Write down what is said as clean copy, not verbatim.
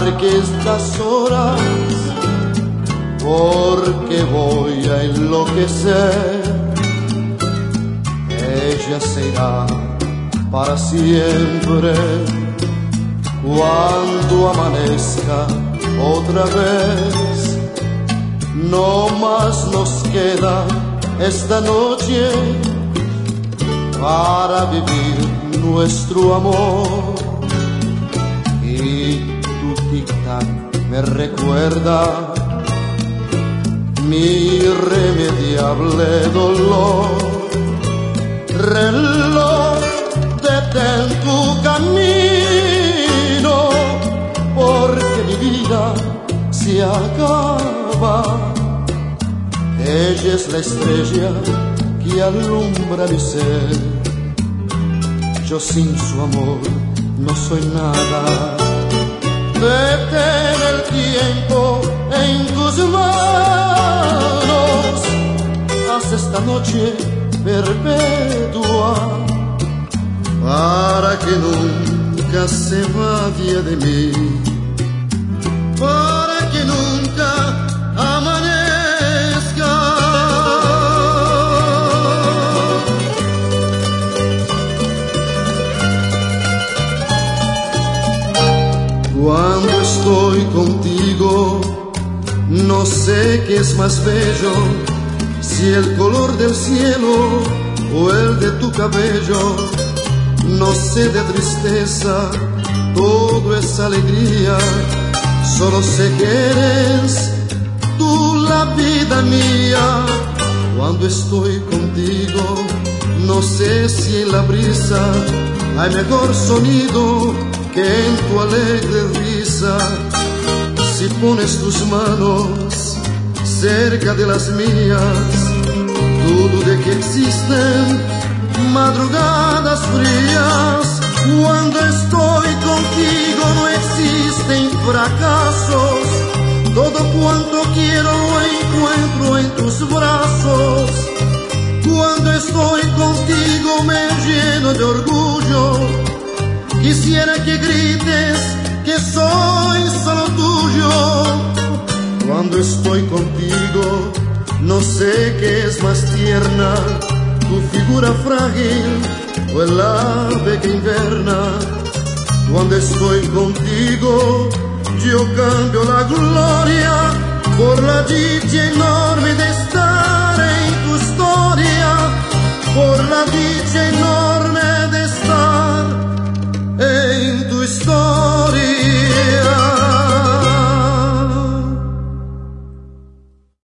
marque estas horas, porque voy a enloquecer. Ella se irá para siempre cuando amanezca otra vez. No más nos queda esta noche para vivir nuestro amor. Y tu tic-tac me recuerda mi irremediable dolor. Reloj, detén tu camino, porque mi vida se acaba. Ella es la estrella que alumbra mi ser. Yo sin su amor no soy nada. Detén el tiempo en tus manos. Haz esta noche perpetua para que nunca se vaya de mí, para que nunca amanezca. Cuando estoy contigo, no sé qué es más bello, si el color del cielo o el de tu cabello. No sé de tristeza, todo es alegría. Solo sé que eres tú la vida mía. Cuando estoy contigo, no sé si en la brisa hay mejor sonido que en tu alegre risa. Si pones tus manos cerca de las mías, dudo de que existen madrugadas frías. Cuando estoy contigo no existen fracasos. Todo cuanto quiero lo encuentro en tus brazos. Cuando estoy contigo me lleno de orgullo. Quisiera que grites que soy solo tuyo. Cuando estoy contigo, no sé qué es más tierna, tu figura frágil o el ave que inverna. Cuando estoy contigo, yo cambio la gloria por la dicha y no